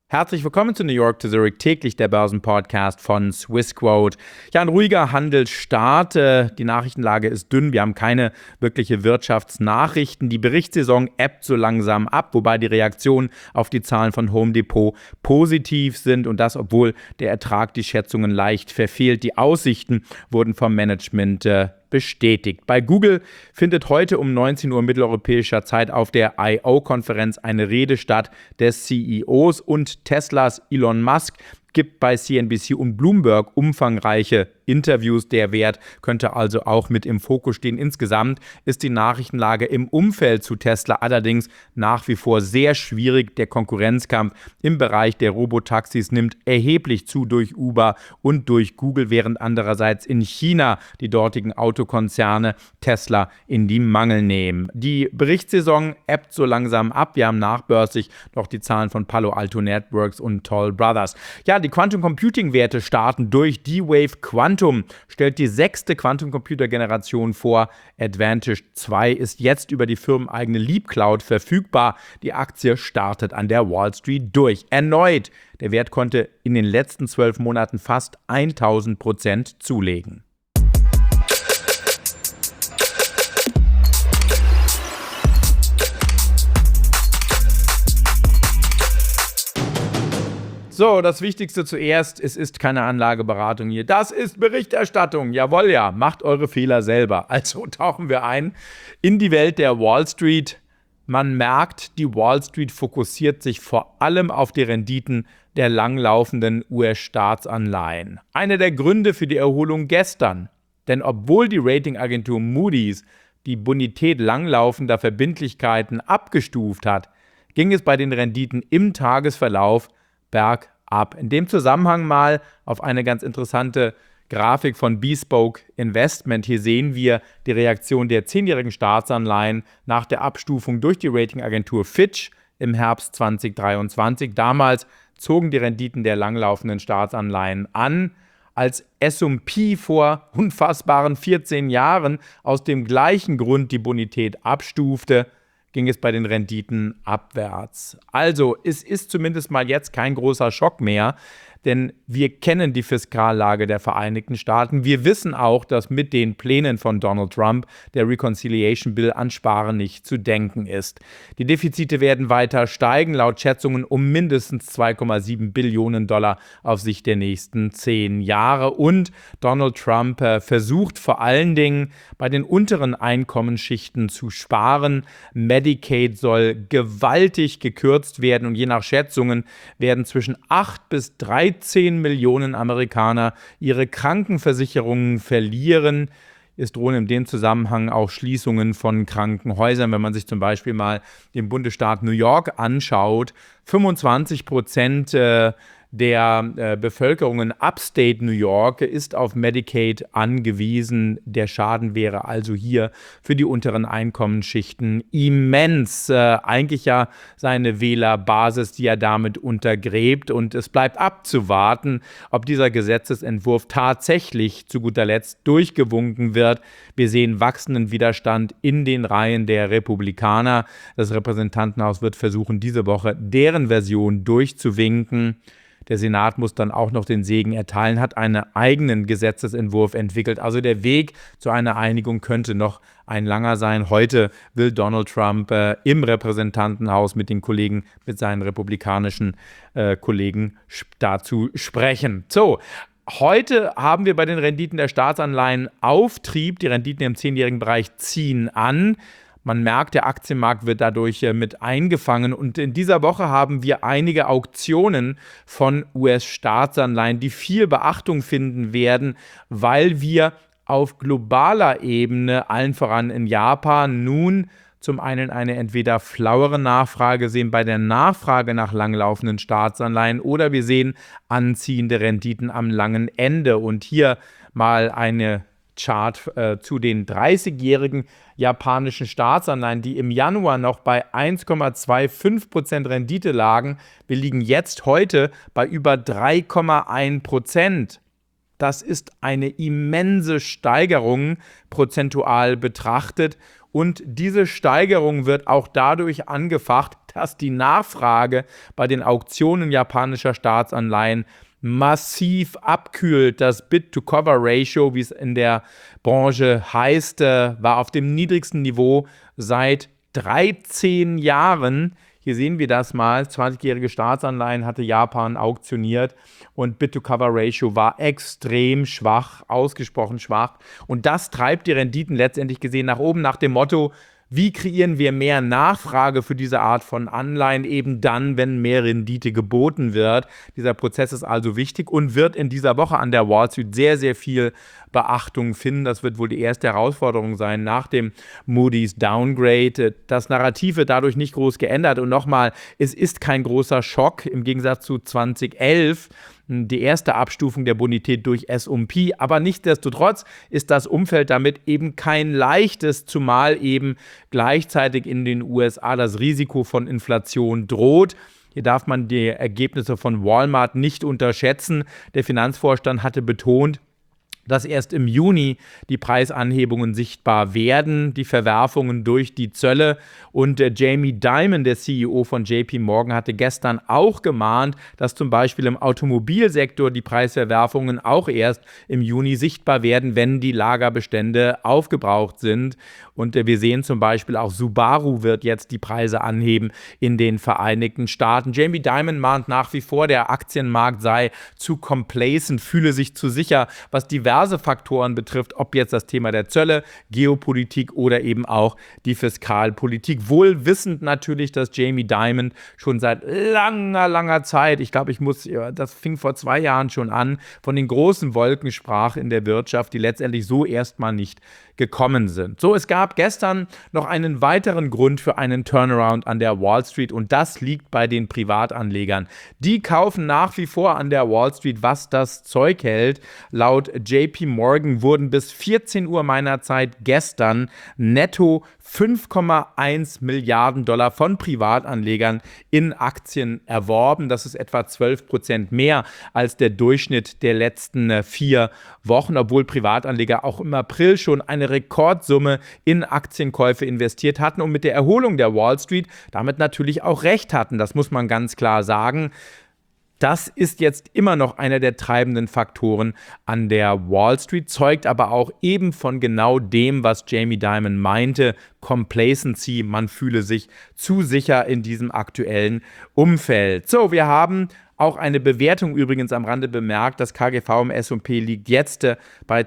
Herzlich willkommen zu New York to Zurich, täglich der Börsenpodcast von Swissquote. Ja, ein ruhiger Handelsstart. Die Nachrichtenlage ist dünn. Wir haben keine wirkliche Wirtschaftsnachrichten. Die Berichtssaison ebbt so langsam ab, wobei die Reaktionen auf die Zahlen von Home Depot positiv sind. Und das, obwohl der Ertrag die Schätzungen leicht verfehlt. Die Aussichten wurden vom Management bestätigt. Bei Google findet heute um 19 Uhr mitteleuropäischer Zeit auf der I.O.-Konferenz eine Rede statt des CEOs und Teslas Elon Musk gibt bei CNBC und Bloomberg umfangreiche Interviews. Der Wert könnte also auch mit im Fokus stehen. Insgesamt ist die Nachrichtenlage im Umfeld zu Tesla allerdings nach wie vor sehr schwierig. Der Konkurrenzkampf im Bereich der Robotaxis nimmt erheblich zu durch Uber und durch Google, während andererseits in China die dortigen Autokonzerne Tesla in die Mangel nehmen. Die Berichtssaison ebbt so langsam ab. Wir haben nachbörslich noch die Zahlen von Palo Alto Networks und Toll Brothers. Ja, die Quantum Computing Werte starten durch. D-Wave Quantum stellt die 6. Quantum Computer Generation vor. Advantage 2 ist jetzt über die firmeneigene Leap Cloud verfügbar. Die Aktie startet an der Wall Street durch. Erneut, der Wert konnte in den letzten 12 Monaten fast 1000% zulegen. So, das Wichtigste zuerst, es ist keine Anlageberatung hier. Das ist Berichterstattung. Jawohl, ja, macht eure Fehler selber. Also tauchen wir ein in die Welt der Wall Street. Man merkt, die Wall Street fokussiert sich vor allem auf die Renditen der langlaufenden US-Staatsanleihen. Einer der Gründe für die Erholung gestern. Denn obwohl die Ratingagentur Moody's die Bonität langlaufender Verbindlichkeiten abgestuft hat, ging es bei den Renditen im Tagesverlauf bergab. In dem Zusammenhang mal auf eine ganz interessante Grafik von Bespoke Investment. Hier sehen wir die Reaktion der 10-jährigen Staatsanleihen nach der Abstufung durch die Ratingagentur Fitch im Herbst 2023. Damals zogen die Renditen der langlaufenden Staatsanleihen an, als S&P vor unfassbaren 14 Jahren aus dem gleichen Grund die Bonität abstufte, ging es bei den Renditen abwärts. Also, es ist zumindest mal jetzt kein großer Schock mehr, denn wir kennen die Fiskallage der Vereinigten Staaten. Wir wissen auch, dass mit den Plänen von Donald Trump der Reconciliation Bill an Sparen nicht zu denken ist. Die Defizite werden weiter steigen, laut Schätzungen um mindestens 2,7 Billionen Dollar auf Sicht der nächsten 10 Jahre. Und Donald Trump versucht vor allen Dingen bei den unteren Einkommensschichten zu sparen. Medicaid soll gewaltig gekürzt werden und je nach Schätzungen werden zwischen 8 bis 13 Millionen Amerikaner ihre Krankenversicherungen verlieren. Es drohen in dem Zusammenhang auch Schließungen von Krankenhäusern. Wenn man sich zum Beispiel mal den Bundesstaat New York anschaut, 25% der Bevölkerung in Upstate New York ist auf Medicaid angewiesen. Der Schaden wäre also hier für die unteren Einkommensschichten immens. Eigentlich ja seine Wählerbasis, die er damit untergräbt. Und es bleibt abzuwarten, ob dieser Gesetzesentwurf tatsächlich zu guter Letzt durchgewunken wird. Wir sehen wachsenden Widerstand in den Reihen der Republikaner. Das Repräsentantenhaus wird versuchen, diese Woche deren Version durchzuwinken. Der Senat muss dann auch noch den Segen erteilen, hat einen eigenen Gesetzesentwurf entwickelt. Also der Weg zu einer Einigung könnte noch ein langer sein. Heute will Donald Trump im Repräsentantenhaus mit seinen republikanischen Kollegen dazu sprechen. So, heute haben wir bei den Renditen der Staatsanleihen Auftrieb. Die Renditen im 10-jährigen Bereich ziehen an. Man merkt, der Aktienmarkt wird dadurch mit eingefangen und in dieser Woche haben wir einige Auktionen von US-Staatsanleihen, die viel Beachtung finden werden, weil wir auf globaler Ebene, allen voran in Japan, nun zum einen eine entweder flauere Nachfrage sehen bei der Nachfrage nach langlaufenden Staatsanleihen oder wir sehen anziehende Renditen am langen Ende. Und hier mal eine Chart zu den 30-jährigen japanischen Staatsanleihen, die im Januar noch bei 1,25% Rendite lagen. Wir liegen jetzt heute bei über 3,1%. Das ist eine immense Steigerung prozentual betrachtet. Und diese Steigerung wird auch dadurch angefacht, dass die Nachfrage bei den Auktionen japanischer Staatsanleihen massiv abkühlt. Das Bid-to-Cover-Ratio, wie es in der Branche heißt, war auf dem niedrigsten Niveau seit 13 Jahren. Hier sehen wir das mal. 20-jährige Staatsanleihen hatte Japan auktioniert und Bid-to-Cover-Ratio war extrem schwach, ausgesprochen schwach. Und das treibt die Renditen letztendlich gesehen nach oben, nach dem Motto: Wie kreieren wir mehr Nachfrage für diese Art von Anleihen, eben dann, wenn mehr Rendite geboten wird. Dieser Prozess ist also wichtig und wird in dieser Woche an der Wall Street sehr, sehr viel Beachtung finden. Das wird wohl die erste Herausforderung sein nach dem Moody's Downgrade. Das Narrativ wird dadurch nicht groß geändert. Und nochmal, es ist kein großer Schock im Gegensatz zu 2011. Die erste Abstufung der Bonität durch S&P, aber nichtsdestotrotz ist das Umfeld damit eben kein leichtes, zumal eben gleichzeitig in den USA das Risiko von Inflation droht. Hier darf man die Ergebnisse von Walmart nicht unterschätzen. Der Finanzvorstand hatte betont, dass erst im Juni die Preisanhebungen sichtbar werden, die Verwerfungen durch die Zölle. Und Jamie Dimon, der CEO von JP Morgan, hatte gestern auch gemahnt, dass zum Beispiel im Automobilsektor die Preisverwerfungen auch erst im Juni sichtbar werden, wenn die Lagerbestände aufgebraucht sind. Und wir sehen zum Beispiel auch, Subaru wird jetzt die Preise anheben in den Vereinigten Staaten. Jamie Dimon mahnt nach wie vor, der Aktienmarkt sei zu complacent, fühle sich zu sicher, was diverse Faktoren betrifft, ob jetzt das Thema der Zölle, Geopolitik oder eben auch die Fiskalpolitik. Wohl wissend natürlich, dass Jamie Dimon schon seit langer Zeit, das fing vor 2 Jahren schon an, von den großen Wolken sprach in der Wirtschaft, die letztendlich so erstmal nicht gekommen sind. So, es gab gestern noch einen weiteren Grund für einen Turnaround an der Wall Street und das liegt bei den Privatanlegern. Die kaufen nach wie vor an der Wall Street, was das Zeug hält. Laut JP Morgan wurden bis 14 Uhr meiner Zeit gestern netto 5,1 Milliarden Dollar von Privatanlegern in Aktien erworben. Das ist etwa 12% mehr als der Durchschnitt der letzten 4 Wochen, obwohl Privatanleger auch im April schon eine Rekordsumme in Aktienkäufe investiert hatten und mit der Erholung der Wall Street damit natürlich auch recht hatten. Das muss man ganz klar sagen. Das ist jetzt immer noch einer der treibenden Faktoren an der Wall Street, zeugt aber auch eben von genau dem, was Jamie Dimon meinte, Complacency, man fühle sich zu sicher in diesem aktuellen Umfeld. So, wir haben auch eine Bewertung übrigens am Rande bemerkt, das KGV im S&P liegt jetzt bei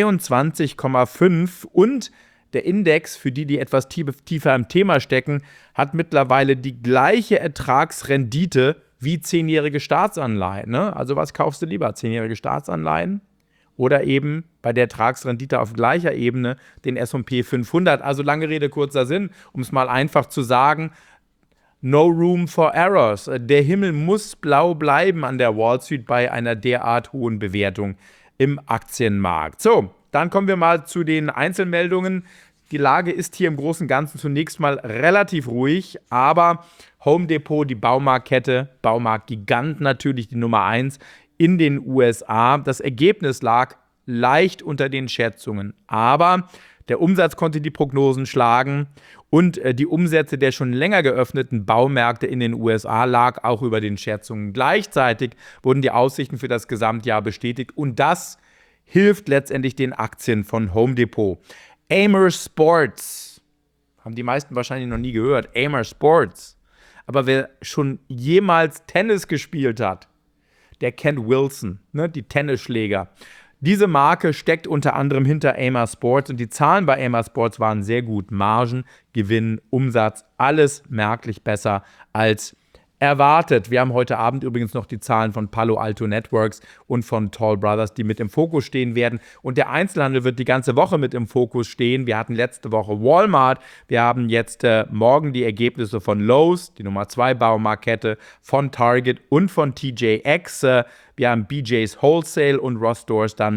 22,5 und der Index, für die etwas tiefer im Thema stecken, hat mittlerweile die gleiche Ertragsrendite wie 10-jährige Staatsanleihen. Ne? Also was kaufst du lieber, 10-jährige Staatsanleihen oder eben bei der Ertragsrendite auf gleicher Ebene den S&P 500? Also lange Rede, kurzer Sinn, um es mal einfach zu sagen, no room for errors. Der Himmel muss blau bleiben an der Wall Street bei einer derart hohen Bewertung im Aktienmarkt. So, dann kommen wir mal zu den Einzelmeldungen. Die Lage ist hier im Großen und Ganzen zunächst mal relativ ruhig, aber Home Depot, die Baumarktkette, Baumarktgigant natürlich die Nummer 1 in den USA. Das Ergebnis lag leicht unter den Schätzungen, aber der Umsatz konnte die Prognosen schlagen und die Umsätze der schon länger geöffneten Baumärkte in den USA lag auch über den Schätzungen. Gleichzeitig wurden die Aussichten für das Gesamtjahr bestätigt und das hilft letztendlich den Aktien von Home Depot. Amer Sports, haben die meisten wahrscheinlich noch nie gehört, Amer Sports. Aber wer schon jemals Tennis gespielt hat, der kennt Wilson, ne, die Tennisschläger. Diese Marke steckt unter anderem hinter Amer Sports und die Zahlen bei Amer Sports waren sehr gut. Margen, Gewinn, Umsatz, alles merklich besser als erwartet. Wir haben heute Abend übrigens noch die Zahlen von Palo Alto Networks und von Toll Brothers, die mit im Fokus stehen werden. Und der Einzelhandel wird die ganze Woche mit im Fokus stehen. Wir hatten letzte Woche Walmart. Wir haben jetzt morgen die Ergebnisse von Lowe's, die Nummer 2 Baumarktkette, von Target und von TJX. Wir haben BJ's Wholesale und Ross Stores dann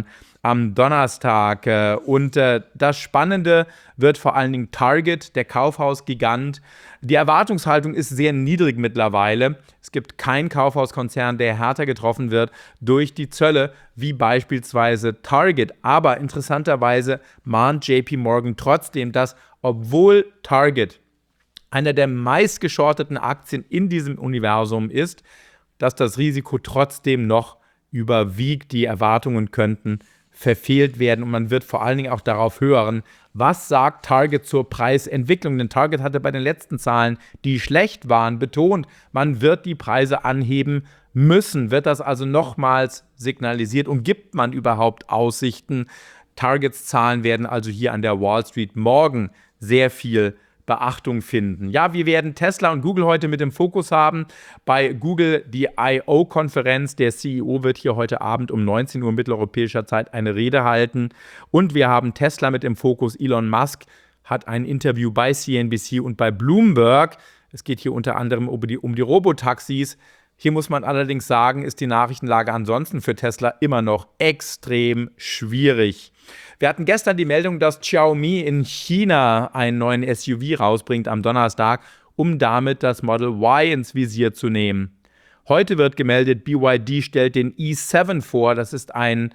am Donnerstag. Und das Spannende wird vor allen Dingen Target, der Kaufhausgigant. Die Erwartungshaltung ist sehr niedrig mittlerweile. Es gibt keinen Kaufhauskonzern, der härter getroffen wird durch die Zölle, wie beispielsweise Target. Aber interessanterweise mahnt JP Morgan trotzdem, dass obwohl Target einer der meistgeschorteten Aktien in diesem Universum ist, dass das Risiko trotzdem noch überwiegt. Die Erwartungen könnten verfehlt werden und man wird vor allen Dingen auch darauf hören, was sagt Target zur Preisentwicklung. Denn Target hatte bei den letzten Zahlen, die schlecht waren, betont, man wird die Preise anheben müssen. Wird das also nochmals signalisiert und gibt man überhaupt Aussichten? Targets Zahlen werden also hier an der Wall Street morgen sehr viel Beachtung finden. Ja, wir werden Tesla und Google heute mit im Fokus haben. Bei Google die I.O.-Konferenz. Der CEO wird hier heute Abend um 19 Uhr mitteleuropäischer Zeit eine Rede halten. Und wir haben Tesla mit im Fokus. Elon Musk hat ein Interview bei CNBC und bei Bloomberg. Es geht hier unter anderem um die Robotaxis. Hier muss man allerdings sagen, ist die Nachrichtenlage ansonsten für Tesla immer noch extrem schwierig. Wir hatten gestern die Meldung, dass Xiaomi in China einen neuen SUV rausbringt am Donnerstag, um damit das Model Y ins Visier zu nehmen. Heute wird gemeldet, BYD stellt den i7 vor. Das ist ein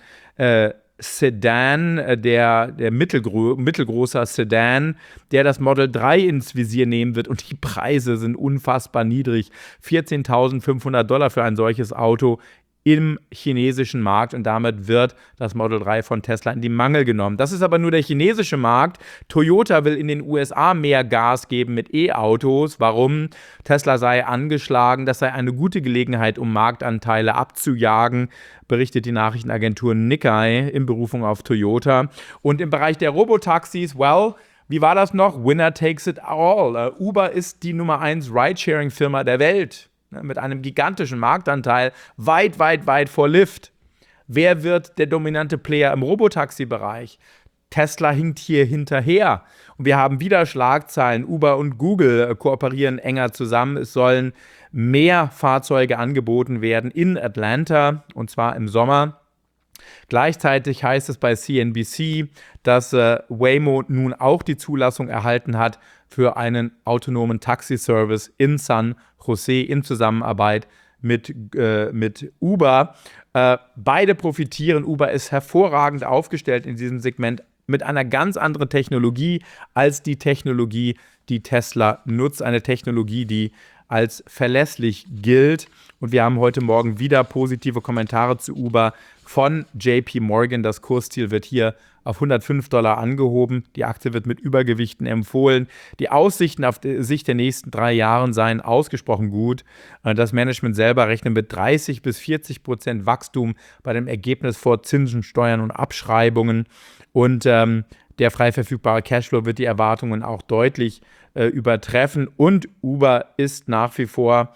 Sedan, der mittelgroßer Sedan, der das Model 3 ins Visier nehmen wird. Und die Preise sind unfassbar niedrig. $14.500 für ein solches Auto im chinesischen Markt und damit wird das Model 3 von Tesla in die Mangel genommen. Das ist aber nur der chinesische Markt. Toyota will in den USA mehr Gas geben mit E-Autos. Warum? Tesla sei angeschlagen. Das sei eine gute Gelegenheit, um Marktanteile abzujagen, berichtet die Nachrichtenagentur Nikkei in Berufung auf Toyota. Und im Bereich der Robotaxis, wie war das noch? Winner takes it all. Uber ist die Nummer 1 Ridesharing-Firma der Welt. Mit einem gigantischen Marktanteil, weit vor Lyft. Wer wird der dominante Player im Robotaxi-Bereich? Tesla hinkt hier hinterher. Und wir haben wieder Schlagzeilen. Uber und Google kooperieren enger zusammen. Es sollen mehr Fahrzeuge angeboten werden in Atlanta, und zwar im Sommer. Gleichzeitig heißt es bei CNBC, dass Waymo nun auch die Zulassung erhalten hat für einen autonomen Taxiservice in San Jose in Zusammenarbeit mit Uber. Beide profitieren. Uber ist hervorragend aufgestellt in diesem Segment mit einer ganz anderen Technologie als die Technologie, die Tesla nutzt. Eine Technologie, die als verlässlich gilt. Und wir haben heute Morgen wieder positive Kommentare zu Uber von JP Morgan. Das Kursziel wird hier auf $105 angehoben. Die Aktie wird mit Übergewichten empfohlen. Die Aussichten auf die Sicht der nächsten 3 Jahre seien ausgesprochen gut. Das Management selber rechnet mit 30-40% Wachstum bei dem Ergebnis vor Zinsen, Steuern und Abschreibungen. Und der frei verfügbare Cashflow wird die Erwartungen auch deutlich übertreffen. Und Uber ist nach wie vor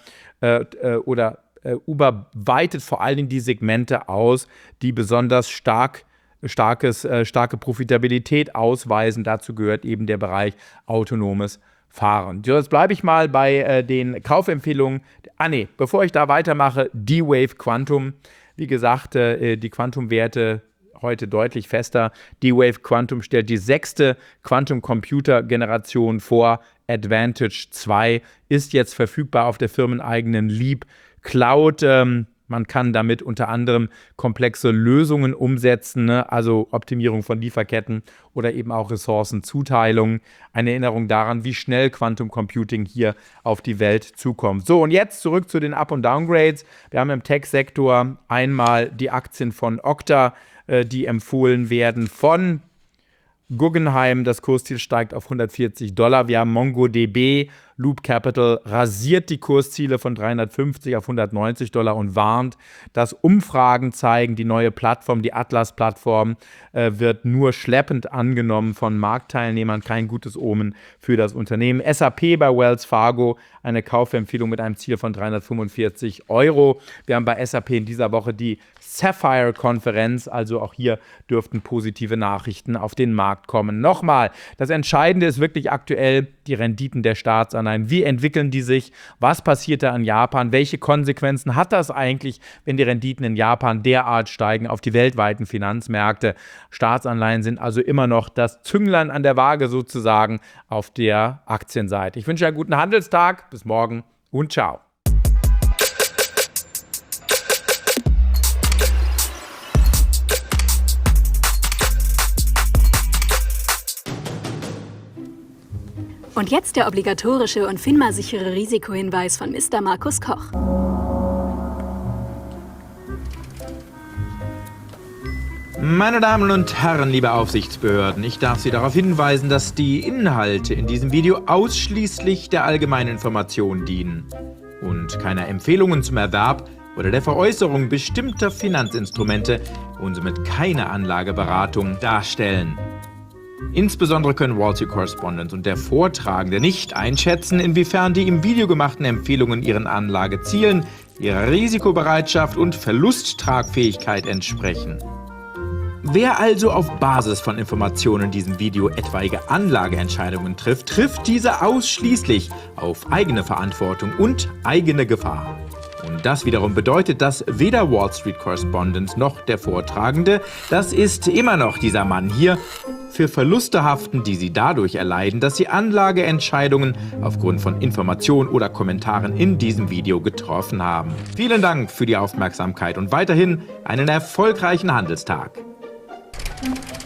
Uber weitet vor allen Dingen die Segmente aus, die besonders starke Profitabilität ausweisen. Dazu gehört eben der Bereich autonomes Fahren. Jetzt bleibe ich mal bei den Kaufempfehlungen. Bevor ich da weitermache, D-Wave Quantum. Wie gesagt, die Quantum-Werte heute deutlich fester. D-Wave Quantum stellt die 6. Quantum-Computer-Generation vor. Advantage 2 ist jetzt verfügbar auf der firmeneigenen Leap Cloud. Man kann damit unter anderem komplexe Lösungen umsetzen, also Optimierung von Lieferketten oder eben auch Ressourcenzuteilung. Eine Erinnerung daran, wie schnell Quantum Computing hier auf die Welt zukommt. So, und jetzt zurück zu den Up- und Downgrades. Wir haben im Tech-Sektor einmal die Aktien von Okta, die empfohlen werden von Guggenheim. Das Kursziel steigt auf $140. Wir haben MongoDB. Loop Capital rasiert die Kursziele von $350 auf $190 und warnt, dass Umfragen zeigen, die neue Plattform, die Atlas-Plattform, wird nur schleppend angenommen von Marktteilnehmern. Kein gutes Omen für das Unternehmen. SAP bei Wells Fargo, eine Kaufempfehlung mit einem Ziel von €345. Wir haben bei SAP in dieser Woche die Sapphire-Konferenz, also auch hier dürften positive Nachrichten auf den Markt kommen. Nochmal, das Entscheidende ist wirklich aktuell die Renditen der Staatsanleihen Staatsanleihen, wie entwickeln die sich, was passiert da in Japan, welche Konsequenzen hat das eigentlich, wenn die Renditen in Japan derart steigen auf die weltweiten Finanzmärkte. Staatsanleihen sind also immer noch das Zünglein an der Waage sozusagen auf der Aktienseite. Ich wünsche einen guten Handelstag, bis morgen und ciao. Und jetzt der obligatorische und FINMA-sichere Risikohinweis von Mr. Markus Koch. Meine Damen und Herren, liebe Aufsichtsbehörden, ich darf Sie darauf hinweisen, dass die Inhalte in diesem Video ausschließlich der allgemeinen Information dienen und keine Empfehlungen zum Erwerb oder der Veräußerung bestimmter Finanzinstrumente und somit keine Anlageberatung darstellen. Insbesondere können Wall Street Correspondent und der Vortragende nicht einschätzen, inwiefern die im Video gemachten Empfehlungen ihren Anlagezielen, ihrer Risikobereitschaft und Verlusttragfähigkeit entsprechen. Wer also auf Basis von Informationen in diesem Video etwaige Anlageentscheidungen trifft, trifft diese ausschließlich auf eigene Verantwortung und eigene Gefahr. Und das wiederum bedeutet, dass weder Wall Street Correspondent noch der Vortragende, das ist immer noch dieser Mann hier, für Verluste haften, die sie dadurch erleiden, dass sie Anlageentscheidungen aufgrund von Informationen oder Kommentaren in diesem Video getroffen haben. Vielen Dank für die Aufmerksamkeit und weiterhin einen erfolgreichen Handelstag.